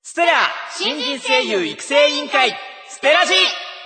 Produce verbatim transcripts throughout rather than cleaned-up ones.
ステラ新人声優育成委員会ステラジ。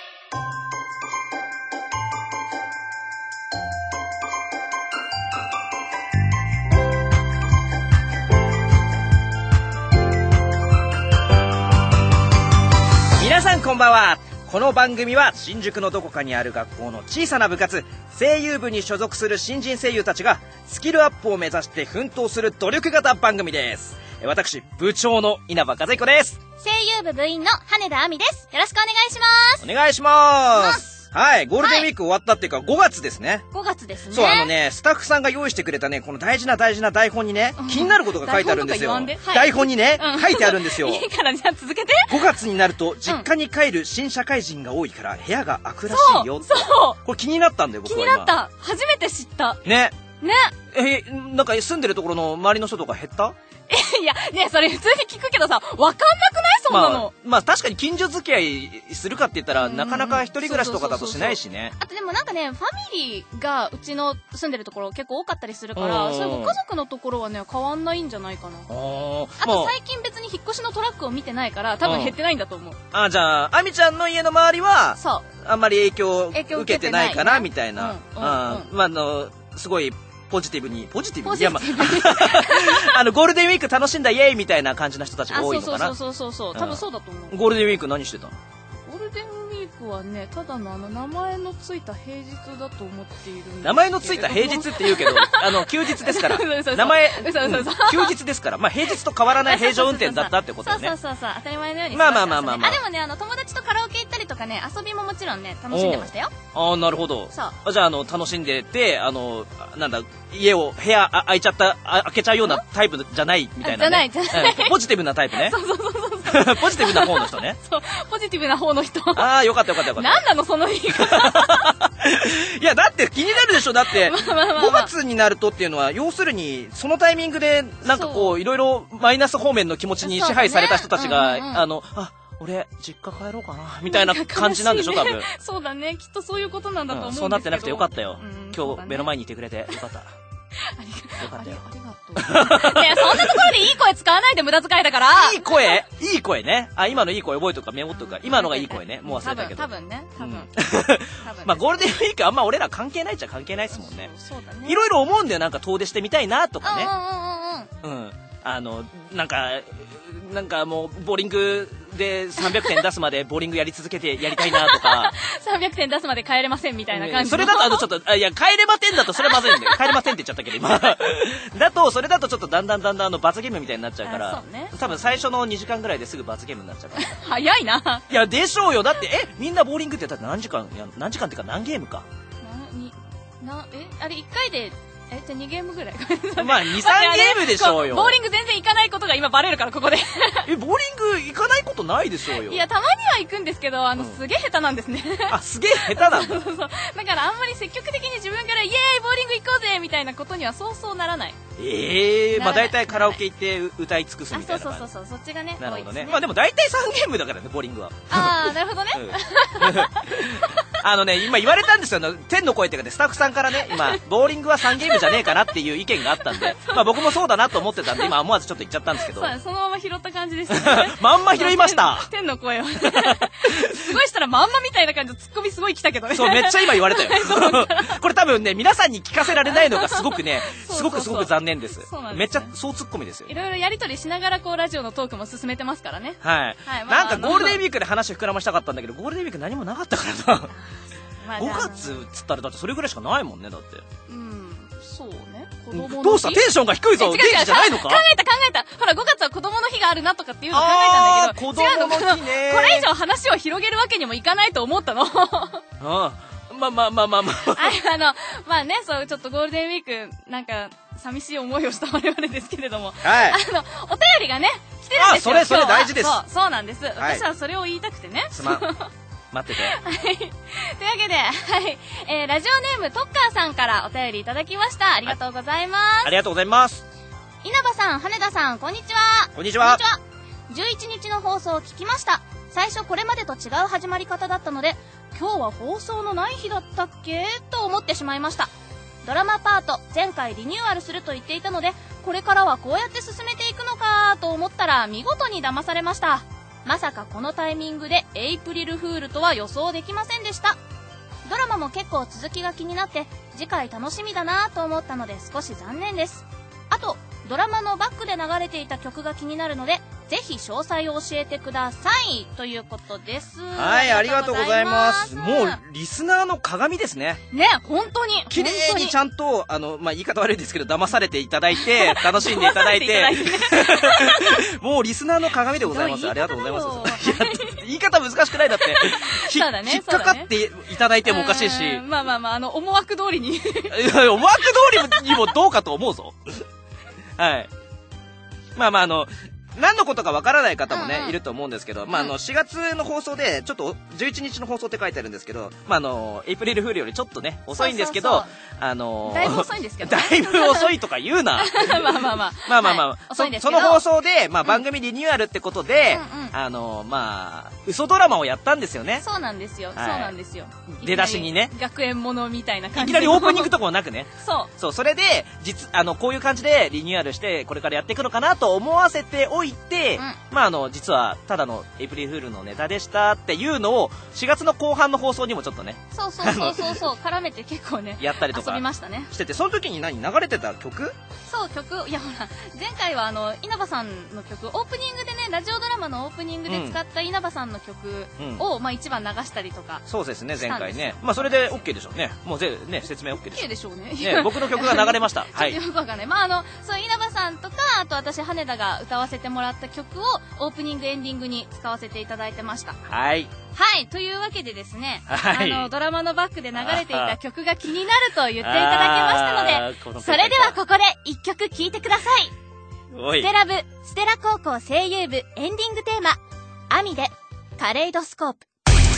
皆さんこんばんは。この番組は新宿のどこかにある学校の小さな部活、声優部に所属する新人声優たちがスキルアップを目指して奮闘する努力型番組です。私部長の稲葉和彦です。 声優部部員の羽田亜美です。よろしくお願いします。 お願いします。はい、ゴールデンウィーク終わったっていうかごがつですね。 ごがつですね。 そう、あのね、スタッフさんが用意してくれたね、この大事な大事な台本にね、気になることが書いてあるんですよ。 台本とか言わんで、はい、 台本にね、 うん、 書いてあるんですよ。 いいからじゃあ続けて。 ごがつになると実家に帰る新社会人が多いから部屋が開くらしいよって。 そうそう、 これ気になったんだよ僕は今。 気になった。初めて知ったね。 ね。 え、なんか住んでるところの周りの人とか減った？ いや、ね、それ普通に聞くけどさ、わかんなくないそんなの。 まあ、まあ確かに近所付き合いするかって言ったら、なかなか一人暮らしとかだとしないしね。 あとでもなんかね、ファミリーがうちの住んでるところ結構多かったりするから、そういうご家族のところはね、変わんないんじゃないかな。あと最近別に引っ越しのトラックを見てないから、多分減ってないんだと思う。 あ、じゃあ、あみちゃんの家の周りは、 そう。 あんまり影響受けてないかな、みたいな。 うん。まあの、すごい、ポジティブに、ポジティブに、いや、まあ、あの、ゴールデンウィーク楽しんだイエーイみたいな感じの人たちが多いのかな。 そうそうそうそう、多分そうだと思う。 ゴールデンウィーク何してたの？ ゴールデンウィークはね、ただのあの、名前のついた平日だと思っているんですけど。 名前のついた平日って言うけど、あの、休日ですから。名前、休日ですから。まあ、平日と変わらない平常運転だったってことだね。 そうそうそうそう、当たり前のように。 まあまあまあまあまあ。 あ、でもね、あの、友達とカラオケ行ったりとかね、遊びももちろんね、楽しんでましたよ。 ああ、なるほど。 そう。 じゃあ、あの、楽しんでて、あの、なんだ、家を、部屋開いちゃった、開けちゃうようなタイプじゃないみたいな、ね。 じゃない、じゃない。 ポジティブなタイプね。 そうそうそうそう。 ポジティブな方の人ね。 そう、ポジティブな方の人。 ああ、よかったよかったよかった。 なんなの、その言い方。 いや、だって気になるでしょ。だって、ごがつになるとっていうのは、要するに、そのタイミングで、なんかこう、いろいろマイナス方面の気持ちに支配された人たちが、あの、あ、俺、実家帰ろうかな、みたいな感じなんでしょ、多分。 そうだね、きっとそういうことなんだと思うんですけど。 そうなってなくてよかったよ。今日、目の前にいてくれてよかった。よかったよ。 ありがとう。ねえ、そんなところでいい声使わないで無駄遣いだから。 いい声いい声ね。あ、今のいい声覚えとくかメモっとくか。今のがいい声ね。もう忘れたけど。 多分ね、多分。 まあゴールデンウィークあんま俺ら関係ないっちゃ関係ないっすもんね。 そうだね。 いろいろ思うんだよ。なんか遠出してみたいなとかね。 うんうんうんうん。 うん。あの、なんか、なんかもう、ボーリングでさんびゃくてん出すまでボーリングやり続けてやりたいなとか。 さんびゃくてん出すまで帰れませんみたいな感じ。 それだとあのちょっと、あ、いや、帰れませんだとそれまずいんだよ。帰れませんって言っちゃったけど今。だと、それだとちょっとだんだんだんだんあの罰ゲームみたいになっちゃうから。 そうね。 多分最初のにじかんぐらいですぐ罰ゲームになっちゃうから。 早いな。 いや、でしょうよ。だって、え、みんなボーリングってやったら何時間、いや、何時間っていうか何ゲームか。 な、に、な、え、あれいっかいで、え、じゃあにゲームぐらいまあに、さんゲームでしょうよ。 ボーリング全然行かないことが今バレるからここで。 え、ボーリング行かないことないでしょうよ。 いや、たまには行くんですけど、あの、うん、すげえ下手なんですね。 あ、すげえ下手なんだ。 そうそうそう。だからあんまり積極的に自分からイエーイボーリング行こうぜみたいなことにはそうそうならない。 ええー、まあ大体カラオケ行って歌い尽くすみたいな感じ。 そうそうそうそう、そっちがね。 なるほどね。まあでも大体さんゲームだからね、ボーリングは。 ああ、なるほどね。 あのね、今言われたんですよ。天の声っていうかね、スタッフさんからね、今、ボーリングはさんゲームじゃねえかなっていう意見があったんで、まあ僕もそうだなと思ってたんで、今思わずちょっと言っちゃったんですけど。 そう、そのまま拾った感じでしたね。 まんま拾いました。 天の声を。すごいしたらまんまみたいな感じでツッコミすごい来たけどね。 そう、めっちゃ今言われたよ。これ多分ね、皆さんに聞かせられないのがすごくね、すごくすごく残念です。めっちゃそうツッコミですよ。 いろいろやりとりしながらこうラジオのトークも進めてますからね。 はい。なんかゴールデンウィークで話膨らましたかったんだけど、ゴールデンウィーク何もなかったからな。ごがつつったらだってそれぐらいしかないもんね、だって。 うん、そうね。子供の日。 どうした？テンションが低いぞ。元気じゃないのか？ 考えた考えた。ほらごがつは子供の日があるなとかっていうの考えたんだけど、 子供の日ね。 これ以上話を広げるわけにもいかないと思ったの。 ああ。まあまあまあまあまあ。 あの、まあね、そうちょっとゴールデンウィークなんか寂しい思いをした我々ですけれども、 はい。 あのお便りがね来てるんですよ。 あ、それそれ大事です。 そうそうなんです。私はそれを言いたくてね。 すまん。待ってて。 はい。というわけで、はい。えー、ラジオネームトッカーさんからお便りいただきました。ありがとうございます。 ありがとうございます。 稲葉さん、羽田さん、こんにちは。 こんにちは。 こんにちは。じゅういちにちの放送を聞きました。最初これまでと違う始まり方だったので、今日は放送のない日だったっけと思ってしまいました。ドラマパート前回リニューアルすると言っていたので、 これからはこうやって進めていくのかと思ったら見事に騙されました。まさかこのタイミングでエイプリルフールとは予想できませんでした。ドラマも結構続きが気になって次回楽しみだなと思ったので少し残念です。あとドラマのバックで流れていた曲が気になるのでぜひ詳細を教えてくださいということです。 はい、ありがとうございます。もうリスナーの鏡ですね。 ね、本当に綺麗にちゃんとあの、まあ、言い方悪いですけど騙されていただいて楽しんでいただいてもうリスナーの鏡でございます。ありがとうございます。いや言い方難しくないだってそうだ、ね、引っかかっていただいてもおかしいし、 まあまあまあ、あの思惑通りに思惑通りにもどうかと思うぞはい。まあまああの何のことかわからない方もね、うんうん、いると思うんですけど、まあ、あのしがつの放送でちょっとじゅういちにちの放送って書いてあるんですけど、まあ、あのエイプリルフールよりちょっとね遅いんですけど、そうそうそう、あのだいぶ遅いんですけど、ね、 だいぶ遅いとか言うなまあまあまあまあまあまあまあ、はい、 遅いんですけど、 その放送で、まあ、番組リニューアルってことで、 うんうん、 あのまあ嘘ドラマをやったんですよね。 そうなんですよ、はい、そうなんですよ。 出だしにね学園ものみたいな感じ、 いきなりオープニングとかもなくねそうそう、それで実あのこういう感じでリニューアルしてこれからやっていくのかなと思わせておいて、うん、まああの実はただのエイプリルフールのネタでしたっていうのをしがつの後半の放送にもちょっとね、 そうそうそうそうそう絡めて結構ねやったりとか遊びましたねしてて、その時に何流れてた曲？ そう曲、いやほら前回はあの稲葉さんの曲、オープニングでねラジオドラマのオープニングで使った稲葉さんの曲を、うん、まあ一番流したりとか、 そうですね前回ね、まあそれで OK でしょうね、もうぜね説明 OK でしょう、 OK でしょうね、 ね僕の曲が流れましたはい、 よくわかんない、まああのそう稲葉さんとかあと私羽田が歌わせてもらった曲をオープニングエンディングに使わせていただいてました。 はいはい、というわけでですね、 はい、 あのドラマのバックで流れていた曲が気になると言っていただきましたので、それではここで一曲聴いてください。ステラ部ステラ高校声優部エンディングテーマアミでカレイドスコープ。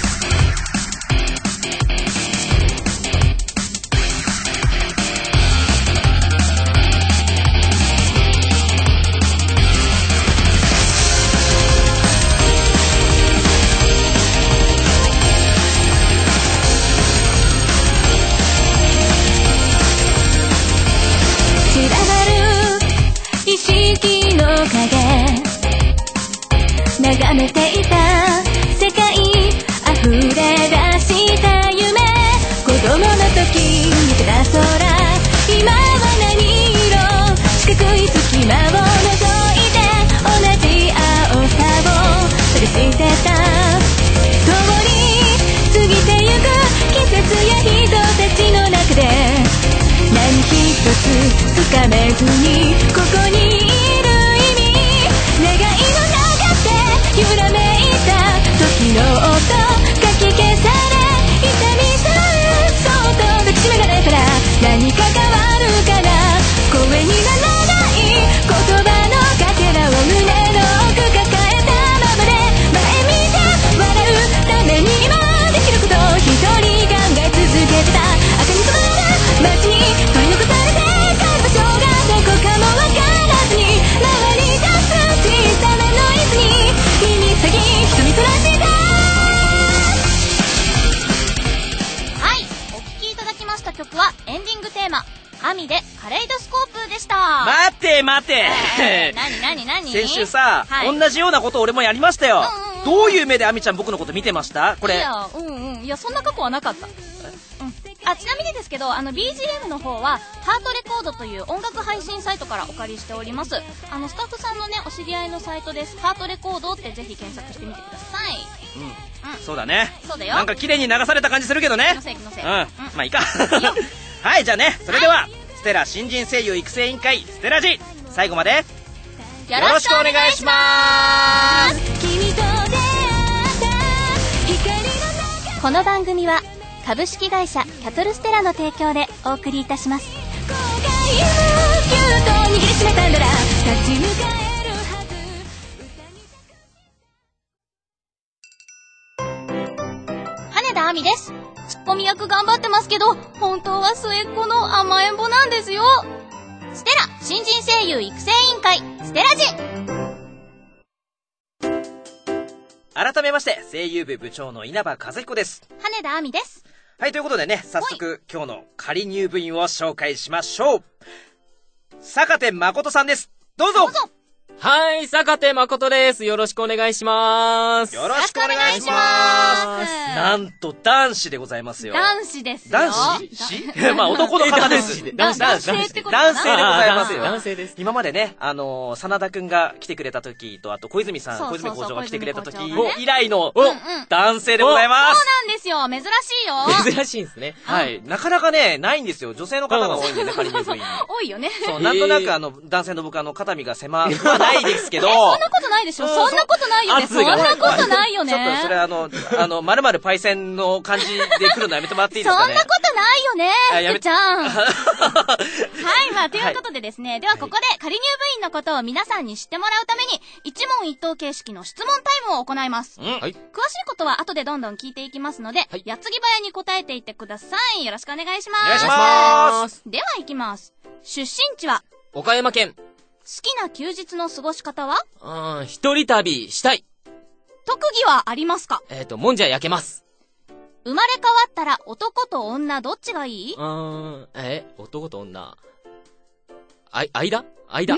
意識の影眺めていた世界溢れ出した夢、子供の時見てた空、今は何色、四角い隙間を覗いて同じ青さを旅してた、共に過ぎてゆく季節や人たちの中で何一つつかめずにここにいる意味、願いの中で揺らめいた時の音かき消され、痛みさえそっと抱きしめられたら何か変わるかな、声にならない言葉のかけらを胸の奥抱えたままで前見て笑うために今できることを一人考え続けてた、赤に染まる街に取り残されて帰る場所がどこかもわからずに回り出す小さなノイズに耳先瞳そらしたはい、お聴きいただきました曲はエンディングテーマアミでカレイドスコープでした。 待て待て、 えー、何何何先週さ、はい、同じようなこと俺もやりましたよ、うんうんうん、どういう目でアミちゃん僕のこと見てましたこれ？ いや、うんうん、いやそんな過去はなかった、うん、あちなみにですけどあの ビージーエム の方はハートレコードという音楽配信サイトからお借りしております。あのスタッフさんのねお知り合いのサイトです。ハートレコードってぜひ検索してみてください。 うん、うん、そうだね。 そうだよ。 なんか綺麗に流された感じするけどね。 気のせい気のせい、 うん、うん、まあいいかはい、じゃあね、それでは、はい、ステラ新人声優育成委員会ステラジ最後までよろしくお願いします。 この番組は株式会社キャトルステラの提供でお送りいたします。羽田亜美です。ツッコミ役頑張ってますけど本当は末っ子の甘えん坊なんですよ。ステラ新人声優育成委員会ステラジ。 改めまして声優部部長の稲葉和彦です。 羽田亜美です。 はい、ということでね、早速今日の仮入部員を紹介しましょう。 坂手誠さんです。どうぞ。 どうぞ。 はい、坂手誠です。よろしくお願いします。 よろしくお願いします。なんと男子でございますよ。 男子ですよ。 男子しまあ男の方です。 男子男性ってことかな。 男性でございますよ。 男性です。 今までね、あのー、真田くんが来てくれた時と、あと小泉さん、 そうそうそう小泉校長が来てくれた時小泉校長がね以来のうんうん男性でございます。 そうなんですよ。珍しいよ。 珍しいんですね。 はい。なかなかね、ないんですよ。女性の方が多いんでね、仮に部員に。 多いよね。 そう、なんとなくあの、男性の僕あの、肩身が狭くないですけど、 そんなことないでしょ。そんなことないよね。そんなことないよね。 ちょっとそれあの、あの、まるまるパイセンの感じで来るのやめてもらっていいですかね。 そんなことないよね。 あやめ福ちゃん。はい、まあ、ということでですね、ではここで仮入部員のことを皆さんに知ってもらうために、一問一答形式の質問タイムを行います。 うん。はい。 詳しいことは後でどんどん聞いていきますので、 はい矢継ぎ早に答えていってください。よろしくお願いします。 お願いします。 では行きます。出身地は、 岡山県。 好きな休日の過ごし方は、 うーん、一人旅したい。 特技はありますか？ えっと、もんじゃ焼けます。 生まれ変わったら男と女どっちがいいうーん、え、男と女。あい、間間はい、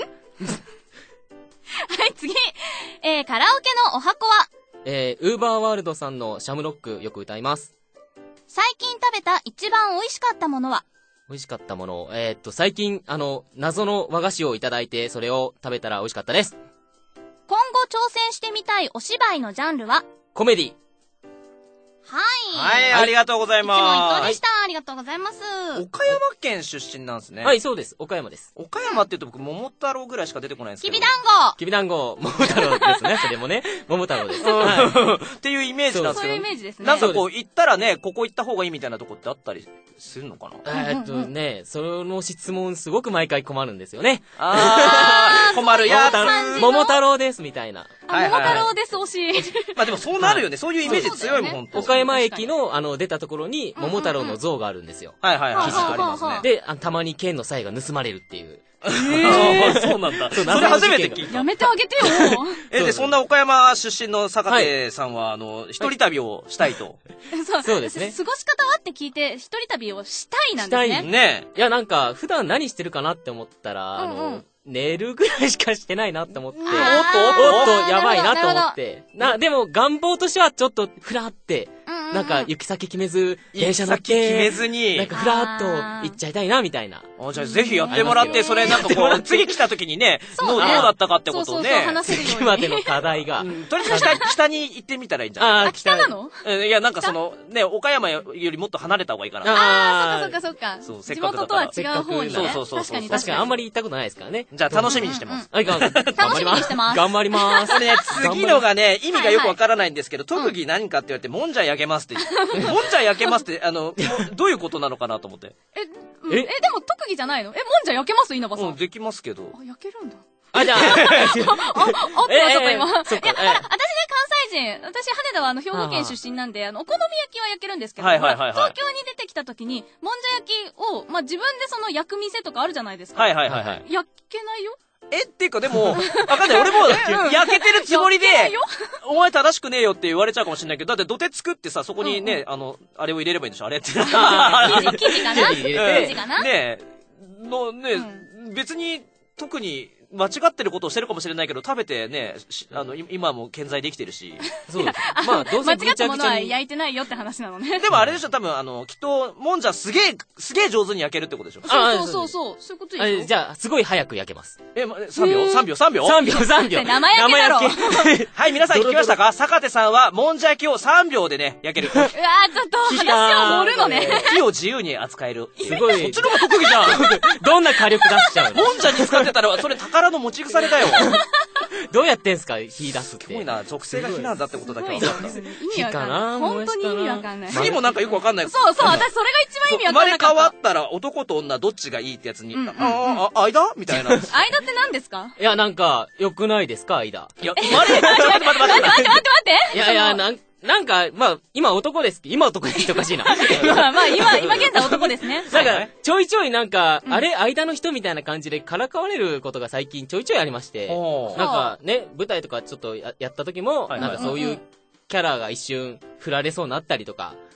次。えー、カラオケのお箱は、 えー、ウーバーワールドさんのシャムロックよく歌います。 最近食べた一番美味しかったものは、 美味しかったもの。えー、っと、最近、あの、謎の和菓子をいただいて、それを食べたら美味しかったです。 今後挑戦してみたいお芝居のジャンルは、 コメディ。 はい。 はい、ありがとうござい一問一答ます。 でした。ありがとうございます。 岡山県出身なんですね。 はい、そうです。岡山です。 岡山って言うと僕、桃太郎ぐらいしか出てこないんですけど。 きびだんごきびだんご、桃太郎ですね。それもね。桃太郎です。 うんはっていうイメージなんですけど。 そういうイメージですね。 なんかこう、行ったらね、ここ行った方がいいみたいなとこってあったりするのかな。 い。えーっとね、その質問すごく毎回困るんですよね。 あー、困るやつ。 桃太郎桃太郎です、みたいな。 あ、 はいはいはい桃太郎です、惜しい。 まあでもそうなるよね。そういうイメージ強いもん、ほんと。 岡山駅の、あの、出たところに、桃太郎の像があるんですよ。 はいはいはい。 記事がありますね。 で、あたまに剣の鞘が盗まれるっていう。 あーそうなんだ。それ初めて聞いた。 やめてあげてよ。 え、で、そんな岡山出身の坂手さんは、あの、一人旅をしたいと。 そうそうですね過ごし方はって聞いて、一人旅をしたいなんですしたね。 ねいや、なんか、普段何してるかなって思ったら、あうんうのん、 寝るぐらいしかしてないなって思って、おっあーとおっと、やばいなと思なるほどって。な、でも、願望としてはちょっと、ふらって、 うんうんうんなんか、行き先決めず、 え。 電車乗っ先決めて、 ずに。 なんか、ふらっと行っちゃいたいな、みたいな。 あじゃあぜひやってもらって、 うんそれなんかこう、次来た時にね、どうどうそうねだったかってことをそうそうそう、 ね。 話せるように。 今での課題がう。んとりあえず北、北に行ってみたらいいんじゃないああ、北なのえいや、なんかその、ね、岡山よりもっと離れた方がいいかな。 あー、そあっかそっかそうそっか。地せっかくだから元とは違う方にね。 せっかくそうそうそうそう確かに確かにあんまり。 り行ったことないですからね。 じゃあ楽しみにしてます。 はい、頑張り楽しみにしてます頑張ります。 これね、次のがね、意味がよくわからないんですけど、 はいはい特技何かって言われて、もんじゃ焼けますって。もんじゃ焼けますって、あの、どういうことなのかなと思って。 え、うんえ、 えでも特技じゃないのえ、もんじゃ焼けます稲葉さうん、 ん。 できますけど。 あ、焼けるんだ。 あ、じゃあ、 あ、あってなっちゃった今。いや、 そっか、え私ね、関西人。私、羽田はあの、兵庫県出身なんで、あの、お好み焼きは焼けるんですけど、 はいはいはいはいほら東京に出てきた時に、もんじゃ焼きを、まあ、自分でその焼く店とかあるじゃないですか。 はいはいはいはい。 焼けないよ。 え、っていうかでも、わかんない。俺も、焼けてるつもりで焼けないよ、 お前正しくねえよって言われちゃうかもしれないけど、だって土手作ってさ、そこにね、あの、あれを入れればいいんでしょあれって。 生地、生地かな生地入れて生地かなねえ、の、ね、別に、特に、間違ってることをしてるかもしれないけど、食べてね、しあの、い今も健在できてるし。 そうです。まあ、どうせぐち間違ったもゃぐちゃに。 のは焼いてないよって話なのね。 でもあれでしょ、多分あの、きっと、もんじゃすげえ、すげえ上手に焼けるってことでしょ。 あそうそうそう、そういうことでしょ。 あじゃあ、すごい早く焼けます。 え、ま、さんびょう ?さん 秒 ?さん 秒さんびょう、さんびょう。 生焼けだろ生焼けはい、皆さん聞きましたか坂手さんは、もんじゃ焼きをさんびょうでね、焼ける。 うわー、ちょっと話を盛るのね。 火を自由に扱える。 すごい。 そっちの方が特技じゃん。 どんな火力出しちゃうのもんじゃに使ってたら、それ宝の持ち腐れだよ。 どうやってんすか火出すって。 すごいな、属性が火なんだってことだけは分かった。 意味わかんない。 火かな本当に意味わかんない。 次もなんかよくわかんない。 そうそう、私それが一番意味わかん生まれなかった。 変わったら男と女どっちがいいってやつに、 うんうんうんああ、あ、間みたいな。い間って何ですかいや、なんか、良くないですか間。 や、生まれ、ちょっと待って待って待って待って。 待って待っていやいや、なん、なんか、まあ、今男ですけど、今男ですっておかしいな。 まあまあ、今、今現在男ですね。 なんかはいはい、 ちょいちょいなんか、あれ、間の人みたいな感じでからかわれることが最近ちょいちょいありまして、 おーなんかね、舞台とかちょっとややった時も、 はいはいなんかそういうキャラが一瞬振られそうになったりとか、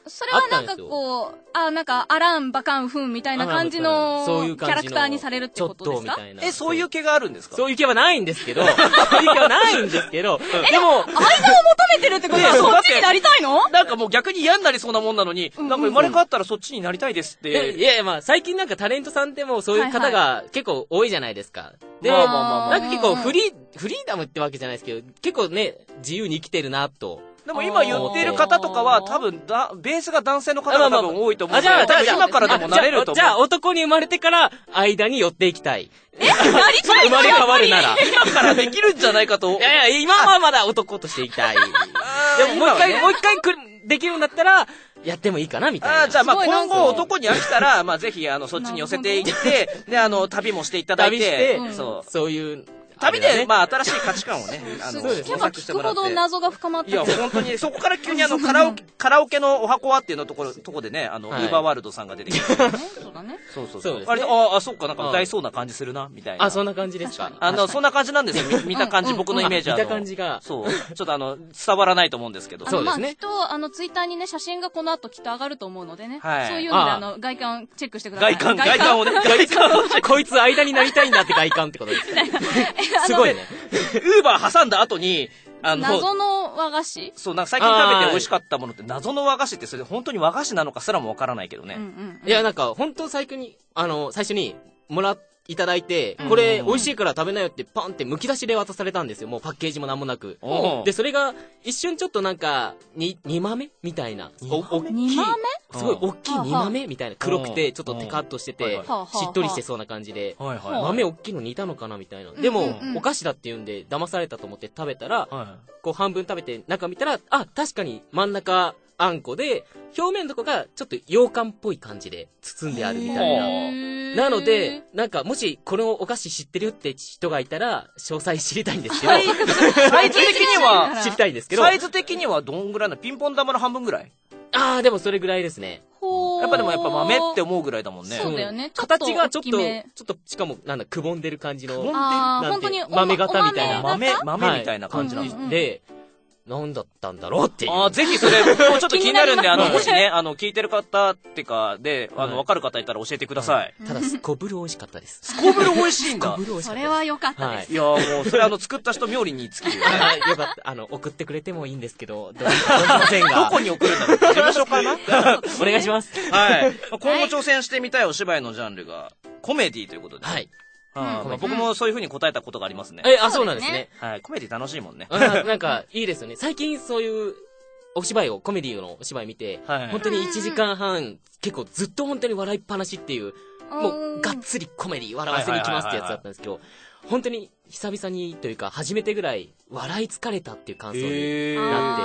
それはなんかこう、あ、なんか、あらん、ばかん、ふんみたいな感じの、 そういう感じのキャラクターにされるってことですか？ ちょっとみたいな。 え、そういう毛があるんですか？ そういう毛はないんですけど、そういう毛はないんですけど、でも、 間を求めてるってことは、そっちになりたいの？ なんかもう逆に嫌になりそうなもんなのに、なんか生まれ変わったらそっちになりたいですって。 いやいや、まあ、最近なんかタレントさんでもそういう方が結構多いじゃないですか。で、 まあまあまあまあなんか結構フリー、フリーダムってわけじゃないですけど、結構ね、自由に生きてるなと。 でも今言ってる方とかは多分だ、ベースが男性の方が多分多いと思うので、 あ、じゃあ、じゃあ、 今からでもなれると思う。 じゃあ、男に生まれてから間に寄っていきたい。 え、なりたい生まれ変わるなら。 今からできるんじゃないかと。 いやいや、今はまだ男としていきたい。でももう一回、もう一回くできるんだったら、やってもいいかなみたいな。 あ、じゃあまあ今後男に飽きたら、まあぜひあの、そっちに寄せていって、で、あの、旅もしていただいて、 旅して、 うん、そう。 そういう、 旅で、まあ新しい価値観をね、 あの、聞けば聞くほど謎が深まって。 いや、本当に、そこから急にあの、カラオケ、カラオケのお箱はっていうのところ、とこでね、あの、ウーバーワールドさんが出てきて。そうだね。 そうそう。あれ、ああ、そうか、なんか歌いそうな感じするな、みたいな。 あ、そんな感じですか。 あの、そんな感じなんですよ。見た感じ、僕のイメージは。 見た感じが。 そう。ちょっとあの、伝わらないと思うんですけど。 そうですね。きっと、あの、ツイッターにね、写真がこの後きっと上がると思うのでね。はい。そういうので、あの、外観チェックしてください。 外観、外観をね、外観を。 こいつ間になりたいんだって外観ってことです。すごいね。 ウーバー挟んだ後に、 あの、謎の和菓子？ そう、なんか最近食べて美味しかったものって謎の和菓子ってそれ本当に和菓子なのかすらもわからないけどね。うんうんうん、いや、なんか本当最近に、あの、最初にもらいただいて、これ美味しいから食べなよってパンって剥き出しで渡されたんですよ。もうパッケージもなんもなく。で、それが一瞬ちょっとなんか、に、煮豆みたいな。 煮豆？ すごい大きい煮豆みたいな。黒くて、ちょっとテカッとしてて、しっとりしてそうな感じで、豆大きいの煮たのかなみたいな。でも、お菓子だって言うんで、騙されたと思って食べたら、こう半分食べて中見たら、あ、確かに真ん中、あんこで、表面のとこがちょっと羊羹っぽい感じで包んであるみたいな。なので、なんかもしこのお菓子知ってるって人がいたら、詳細知りたいんですけど。 サイズ的には、 知りたいんですけど。 サイズ的にはどんぐらいなの？ピンポン玉の半分ぐらい？ ああ、でもそれぐらいですね。 やっぱでもやっぱ豆って思うぐらいだもんね。 そうだよね。 形がちょっと、ちょっと、しかも、なんだ、くぼんでる感じの。 くぼんでる？ 本当に豆型みたいな。 豆、豆みたいな感じなんで、何だったんだろうっていう。 ああ、ぜひそれ、僕もちょっと気になるんで、あの、もしね、あの、聞いてる方ってか、で、あの、わかる方いたら教えてください。 ただ、スコブル美味しかったです。 スコブル美味しいんだ。 それは良かったです。 いや、もう、それあの、作った人冥利に尽きるよね。 よかった。あの、送ってくれてもいいんですけど、どうませんが。 どこに送るんだろう？事務所かな？ お願いします。 はい。今後挑戦してみたいお芝居のジャンルが、コメディということで。はい。僕もそういう風に答えたことがありますね。 え、あ、そうなんですね。 はい。コメディ楽しいもんね。 なんか、いいですよね。最近そういうお芝居を、コメディのお芝居見て、本当にいちじかんはん、結構ずっと本当に笑いっぱなしっていう、もう、がっつりコメディ笑わせに行きますってやつだったんですけど、本当に久々にというか、初めてぐらい、笑い疲れたっていう感想になって。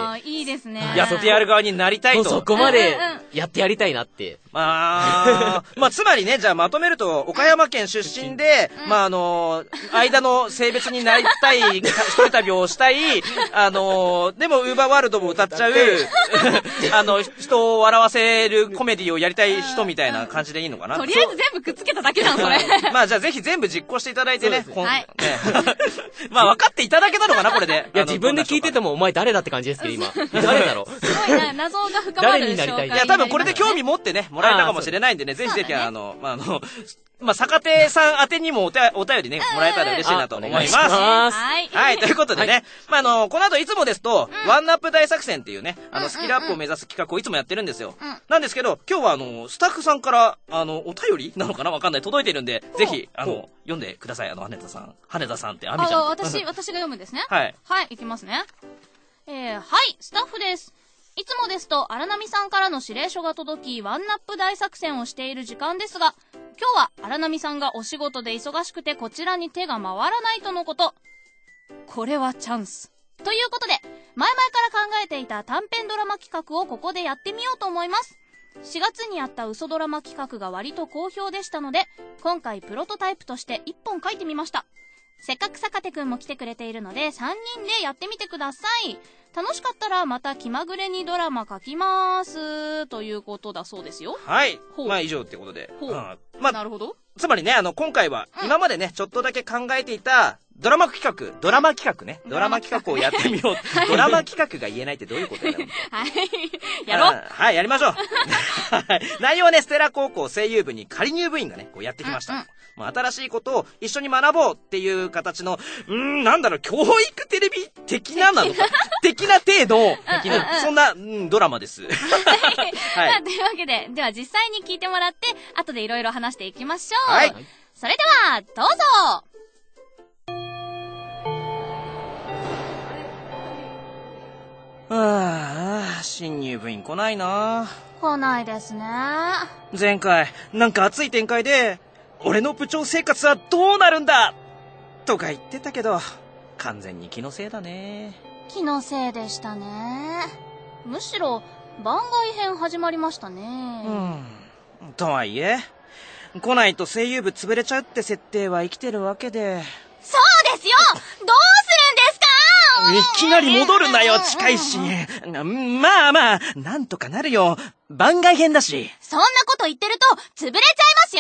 あいいですね。 やってやる側になりたいと。 そこまで、やってやりたいなって。 まあ、まあ、つまりね、じゃあまとめると、岡山県出身で、まあ、あの、間の性別になりたい、一人旅をしたい、あの、でも、ウーバーワールドも歌っちゃう、あの、人を笑わせるコメディをやりたい人みたいな感じでいいのかな？ とりあえず全部くっつけただけじゃん、それ。 まあ、じゃあぜひ全部実行していただいてね。はい。まあ、分かっていただけたのかな、これで。 いや、自分で聞いてても、お前誰だって感じですけど、今。誰だろう。 すごいな、謎が深まる。 誰になりたい？ いや、多分これで興味持ってね、もらえたかもしれないんでね、ぜひぜひ、あの、まあ、あの、まあ、坂手さん宛てにもおたお便りね、もらえたら嬉しいなと思います。 はい。 はい、ということでね、まあ、あの、この後いつもですと、ワンナップ大作戦っていうね、あの、スキルアップを目指す企画をいつもやってるんですよ。なんですけど、今日はあの、スタッフさんから、あの、お便りなのかなわかんない。届いてるんで、ぜひ、あの、読んでください。あの、羽田さん。羽田さんって、アミちゃん。 あ、私、私が読むんですね。 はい。 はい、いきますね。えー、はい、スタッフです。いつもですと、荒波さんからの指令書が届き、ワンナップ大作戦をしている時間ですが、今日は荒波さんがお仕事で忙しくてこちらに手が回らないとのこと。これはチャンス。ということで、前々から考えていた短編ドラマ企画をここでやってみようと思います。しがつにやった嘘ドラマ企画が割と好評でしたので、今回プロトタイプとしていっぽん書いてみました。せっかく坂手くんも来てくれているので、さんにんでやってみてください。楽しかったらまた気まぐれにドラマ書きます。ということだそうですよ。 はい。まあ以上ってことで。 ほう。まあ、なるほど。 つまりね、あの、今回は、今までね、ちょっとだけ考えていた、ドラマ企画、ドラマ企画ね。ドラマ企画をやってみよう。はい、ドラマ企画が言えないってどういうことだよ。 はい。やろう。 はい、やりましょう。内容はね、ステラ高校声優部に仮入部員がね、こうやってきました。うんうん、まあ、新しいことを一緒に学ぼうっていう形の、うーん、なんだろう、教育テレビ的ななのか的な程度、的な、そんな、うん、ドラマです。はい。 まあ、というわけで、では実際に聞いてもらって、後でいろいろ話していきましょう。 はい。 それでは、どうぞ。 ああ、新入部員来ないな。 来ないですね。 前回、なんか熱い展開で、俺の部長生活はどうなるんだとか言ってたけど、完全に気のせいだね。 気のせいでしたね。むしろ、番外編始まりましたね。 うん。とはいえ、来ないと声優部潰れちゃうって設定は生きてるわけで。 そうですよ。どうするんですか？ いきなり戻るなよ、近いし。まあまあ、なんとかなるよ。番外編だし。 そんなこと言ってると、潰れちゃいますよ。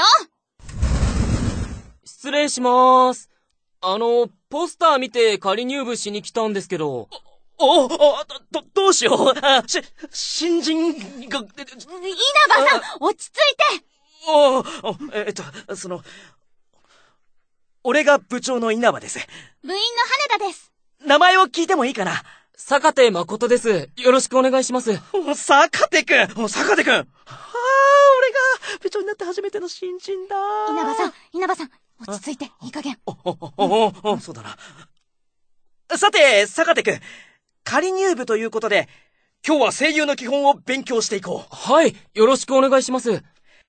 失礼しまーす。あの、ポスター見て仮入部しに来たんですけど。 お、お、ど、どうしよう。あ、し、新人が、稲葉さん、落ち着いて。 お、お、えっと、その、俺が部長の稲葉です。 部員の羽田です。 名前を聞いてもいいかな？ 坂手誠です。よろしくお願いします。 坂手くん坂手くんはあ、俺が部長になって初めての新人だ。 稲葉さん、稲葉さん、落ち着いて、いい加減。 お、お、お、お、お、そうだな。さて、坂手くん、仮入部ということで、今日は声優の基本を勉強していこう。 はい、よろしくお願いします。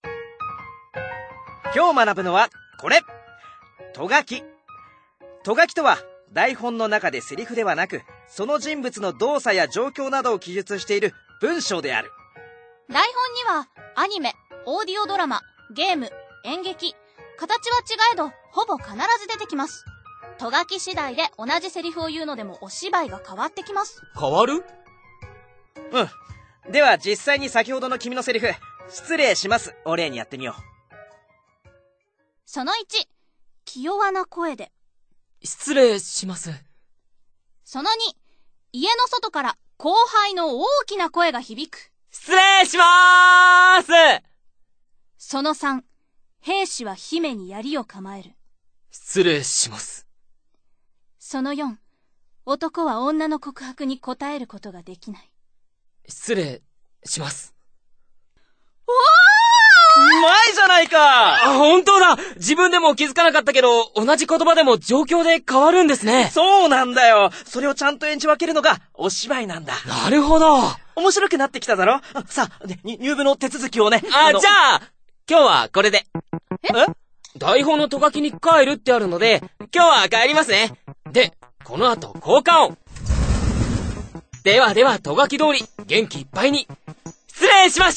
今日学ぶのは、これ。とがき。とがきとは、台本の中でセリフではなく、その人物の動作や状況などを記述している文章である。 台本には、アニメ、オーディオドラマ、ゲーム、演劇、形は違えど、ほぼ必ず出てきます。とがき次第で同じセリフを言うのでもお芝居が変わってきます。 変わる？ うん。では実際に先ほどの君のセリフ、失礼します。お礼にやってみよう。 そのいち、気弱な声で。 失礼します。 そのに、家の外から後輩の大きな声が響く。 失礼しまーす。 そのさん、兵士は姫に槍を構える。 失礼します。 そのよん、男は女の告白に応えることができない。 失礼します。 おー！ うまいじゃないか。 あ、本当だ。自分でも気づかなかったけど、同じ言葉でも状況で変わるんですね。 そうなんだよ。それをちゃんと演じ分けるのがお芝居なんだ。 なるほど。 面白くなってきただろ。さあ、ね、入部の手続きをね。 あ、じゃあ、今日はこれで。 え？ 台本のとがきに帰るってあるので、今日は帰りますね。で、この後効果音。ではでは、とがき通り、元気いっぱいに。失礼しました。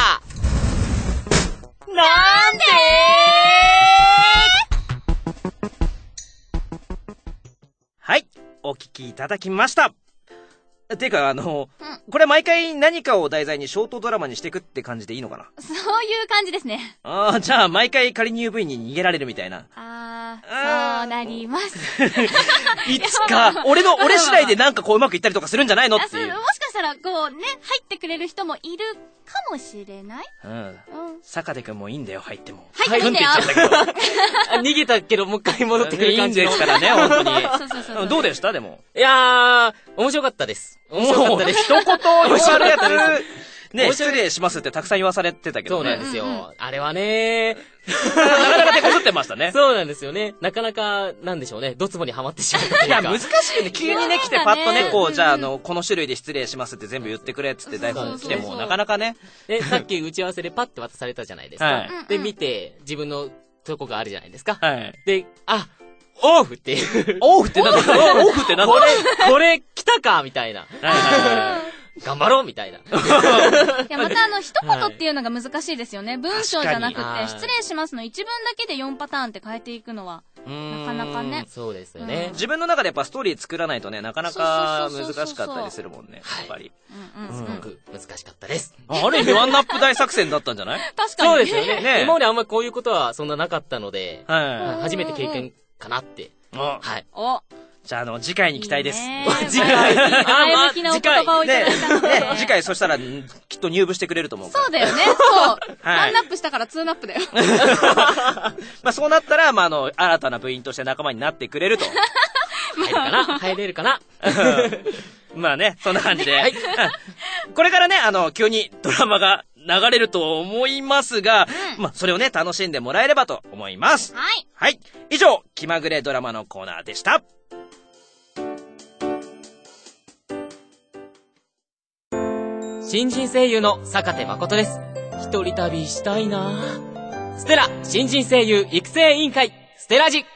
なんではい、お聞きいただきました。てか、あの、 うん、 これ毎回何かを題材にショートドラマにしていくって感じでいいのかな？ そういう感じですね。 ああ、じゃあ毎回仮入部員に逃げられるみたいな。 ああ、そうなります。 いつか、俺の、俺次第でなんかこううまくいったりとかするんじゃないのっていう。 もしかしたら、こうね、入ってくれる人もいるかもしれない。 うん。うん。坂手くんもいいんだよ、入っても。 入ってんだよ。 逃げたけど、もう一回戻ってくる感じですからね、本当に。 そうそうそう。 どうでしたでも。 いやー、面白かったです。面白かったです。 一言言われやつ。ね、失礼しますってたくさん言わされてたけどね。そうなんですよ。うんうん、あれはねー。なかなか手こずってましたね。 そうなんですよね。なかなか、なんでしょうね。ドツボにはまってしまうというか。 いや、難しいよね。急にね、来てパッとね、こう、じゃあ、あの、この種類で失礼しますって全部言ってくれっつって台本来ても、なかなかね。 で、さっき打ち合わせでパッて渡されたじゃないですか。はい、で、見て、自分のとこがあるじゃないですか。はい。で、あ、オフっていう。 オフってなんだオフってなんだこれ、これ来たかみたいな。はいはいはい。頑張ろうみたいな。いや、またあの、一言っていうのが難しいですよね。文章じゃなくて、失礼しますの一文だけでよんパターンって変えていくのは。 なかなかね。 そうですよね。 自分の中でやっぱストーリー作らないとね、なかなか難しかったりするもんね、やっぱり。 すごく難しかったです。 あれ、ワンナップ大作戦だったんじゃない？ 確かに。 そうですよね。今まであんまりこういうことはそんななかったので、初めて経験かなって。はい。 おじゃあ、あの、次回に期待です。 次回。前向きなお言葉をいただいたので。 次回、そしたら、きっと入部してくれると思う。 そうだよね。そう。ワンナップしたからツーナップだよ。 まあ、そうなったら、まあ、あの、新たな部員として仲間になってくれると。 入るかな入れるかなまあね、そんな感じで。これからね、あの、急にドラマが流れると思いますが、まあ、それをね、楽しんでもらえればと思います。 はい。 はい。以上、気まぐれドラマのコーナーでした。 新人声優の坂手誠です。一人旅したいなぁ。ステラ新人声優育成委員会ステラジ。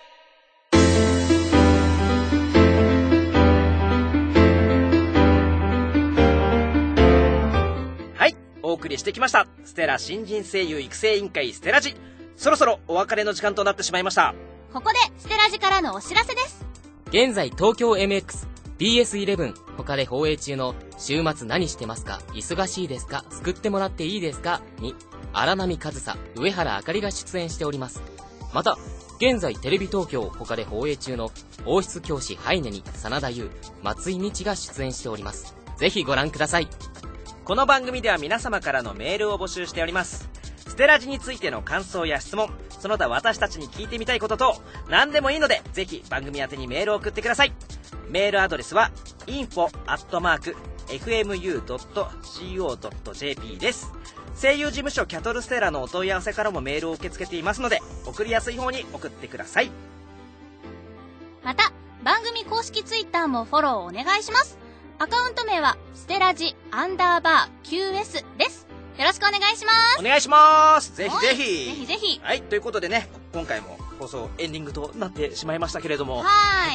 はい、お送りしてきましたステラ新人声優育成委員会ステラジ。そろそろお別れの時間となってしまいました。 ここでステラジからのお知らせです。 現在東京 エムエックスビーエスイレブン 他で放映中の週末何してますか、忙しいですか、救ってもらっていいですかに荒波和沙、上原あかりが出演しております。また現在テレビ東京他で放映中の王室教師ハイネに真田優、松井美智が出演しております。ぜひご覧ください。 この番組では皆様からのメールを募集しております。ステラジについての感想や質問、その他私たちに聞いてみたいことと何でもいいので、ぜひ番組宛てにメールを送ってください。メールアドレスは インフォ アットマーク エフエムユー ドット シーオー ドット ジェーピー です。声優事務所キャトルステラのお問い合わせからもメールを受け付けていますので、送りやすい方に送ってください。 また番組公式ツイッターもフォローお願いします。アカウント名はステラジアンダーバー キューエス です。よろしくお願いします。 お願いします。ぜひぜひ。 ぜひぜひ。 はい、ということでね、今回も放送エンディングとなってしまいましたけれども。 はい。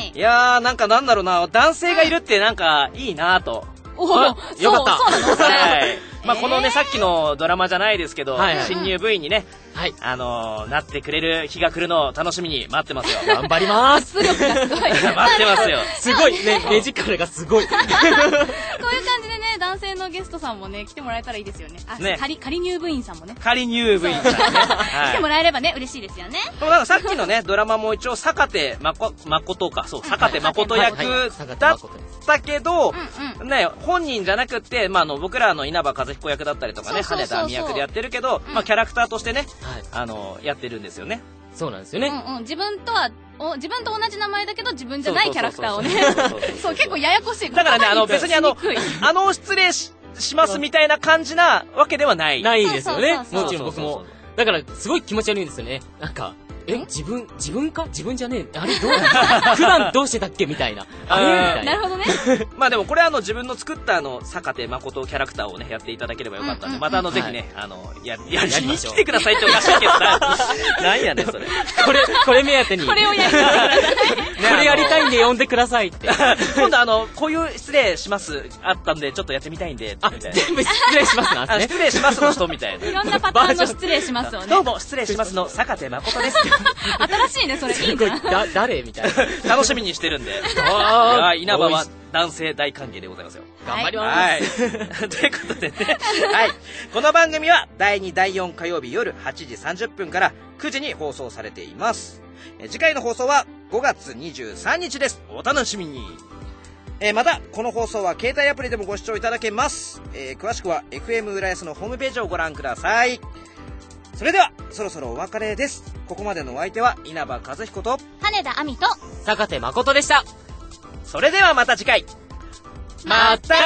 いやー、なんかなんだろうな、男性がいるってなんかいいなぁと。 おお、よかった。そうなのそれ。 はい。まあ、このね、さっきのドラマじゃないですけど、新入部員にね、 はい、 あのー、なってくれる日が来るのを楽しみに待ってますよ。 頑張ります。 圧力がすごい。 待ってますよ。 すごいね、目力がすごい。こういう感じでね、男性のゲストさんもね、来てもらえたらいいですよね。あ、ね、仮、仮入部員さんもね。 仮入部員さんね。 はい、来てもらえればね、嬉しいですよね。 でもなんかさっきのね、ドラマも一応、坂手誠か、そう、坂手誠役だったけど、ね、本人じゃなくて、まあ、あの、僕らの稲葉和彦役だったりとかね、羽田亜美役でやってるけど、まあ、キャラクターとしてね、あの、やってるんですよね。 そうなんですよね。 うんうん。自分とは、お自分と同じ名前だけど自分じゃないキャラクターをね。そう、結構ややこしい。 だからね、あの、別にあの、あの、失礼し、しますみたいな感じなわけではない。 ないですよね。もちろん僕も。だから、すごい気持ち悪いんですよね。なんか、え、自分、自分か自分じゃねえ。あれどう普段どうしてたっけみたいな。あれみたいな。 なるほどね。 まあでもこれはあの自分の作ったあの、坂手誠キャラクターをね、やっていただければよかったんで、またあの、ぜひね、あの、や、やりに来てくださいっておかしいけどな。なんやねん、それ。 これ、これ目当てに。 これをやりたい。 これやりたいんで呼んでくださいって。 今度あの、こういう失礼します、あったんで、ちょっとやってみたいんで、 あ、全部失礼しますなんですね。 失礼しますの人みたいな。 いろんなパターンの失礼しますをね。 どうも、失礼しますの坂手誠です。 新しいね、それいいな。 だ、誰みたいな。楽しみにしてるんで。ああ、稲葉は男性大歓迎でございますよ。 頑張ります。はい。 ということでね。はい。この番組はだいに、だいよん火曜日夜はちじさんじゅっぷんからくじに放送されています。次回の放送はごがつにじゅうさんにちです。お楽しみに。えー、また、この放送は携帯アプリでもご視聴いただけます。えー、詳しくは エフエム 浦安のホームページをご覧ください。それでは、そろそろお別れです。ここまでのお相手は稲葉和彦と羽田亜美と坂手誠でした。 それではまた次回。 また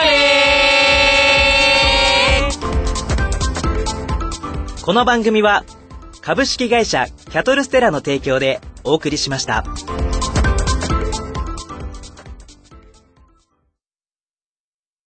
ねー。 この番組は株式会社キャトルステラの提供でお送りしました。